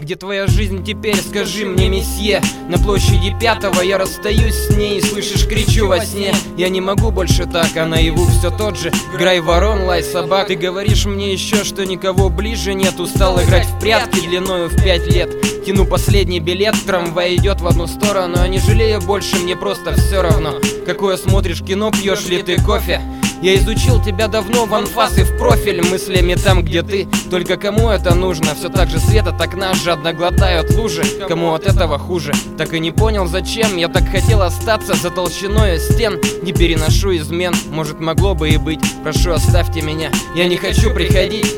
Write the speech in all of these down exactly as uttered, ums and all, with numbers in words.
Где твоя жизнь теперь, скажи мне, месье? На площади Пятого я расстаюсь с ней, слышишь, кричу во сне. Я не могу больше так, а наяву все тот же грай ворон, лай собак. Ты говоришь мне еще, что никого ближе нет. Устал играть в прятки длиною в пять лет. Тяну последний билет, трамвай идет в одну сторону. А не жалею больше, мне просто все равно. Какое смотришь кино, пьешь ли ты кофе? Я изучил тебя давно в анфас и в профиль, мыслями там, где ты. Только кому это нужно? Все так же свет от окна жадно глотают лужи. Кому от этого хуже? Так и не понял, зачем. Я так хотел остаться за толщиной стен. Не переношу измен, может, могло бы и быть. Прошу, оставьте меня, я не хочу приходить.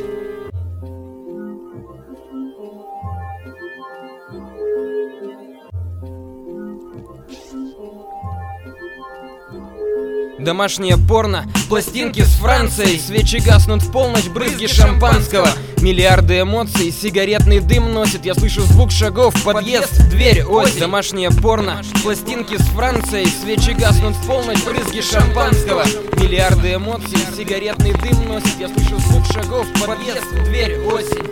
Домашнее порно, пластинки с Францией. Свечи гаснут в полночь, брызги шампанского. Миллиарды эмоций, сигаретный дым носит. Я слышу звук шагов, подъезд, дверь, осень. Домашнее порно, пластинки с Францией. Свечи гаснут в полночь, брызги шампанского. Миллиарды эмоций, сигаретный дым носит. Я слышу звук шагов, подъезд, дверь, осень.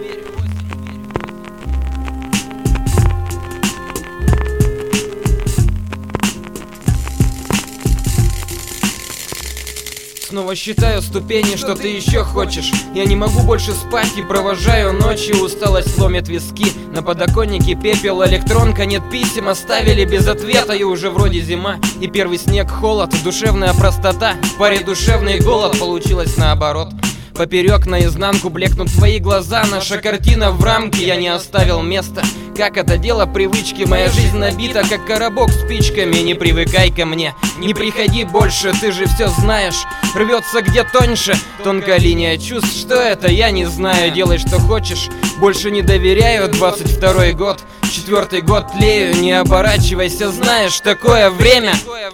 Снова считаю ступени, что ты еще хочешь. Я не могу больше спать и провожаю ночи. Усталость ломит виски. На подоконнике пепел, электронка, нет писем. Оставили без ответа, и уже вроде зима. И первый снег, холод, душевная простота. В паре душевный голод, получилось наоборот. Поперек наизнанку блекнут твои глаза. Наша картина в рамке, я не оставил места. Как это дело привычки, моя жизнь набита, как коробок спичками. Не привыкай ко мне, не приходи больше, ты же все знаешь. Рвется где тоньше, тонкая линия чувств. Что это, я не знаю, делай что хочешь. Больше не доверяю, двадцать второй год. Четвертый год тлею, не оборачивайся, знаешь, такое время.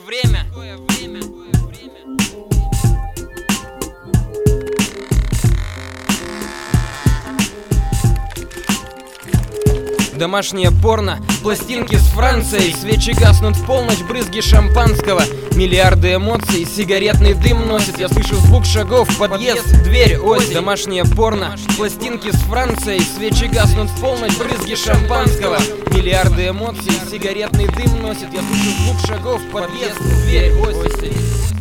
Домашнее порно, пластинки с Францией. Свечи гаснут в полночь, брызги шампанского. Миллиарды эмоций, сигаретный дым носит. Я слышу звук шагов, подъезд, дверь, осень. Домашнее порно, пластинки с Францией. Свечи гаснут в полночь, брызги шампанского. Миллиарды эмоций, сигаретный дым носит. Я слышу звук шагов, подъезд, дверь, осень.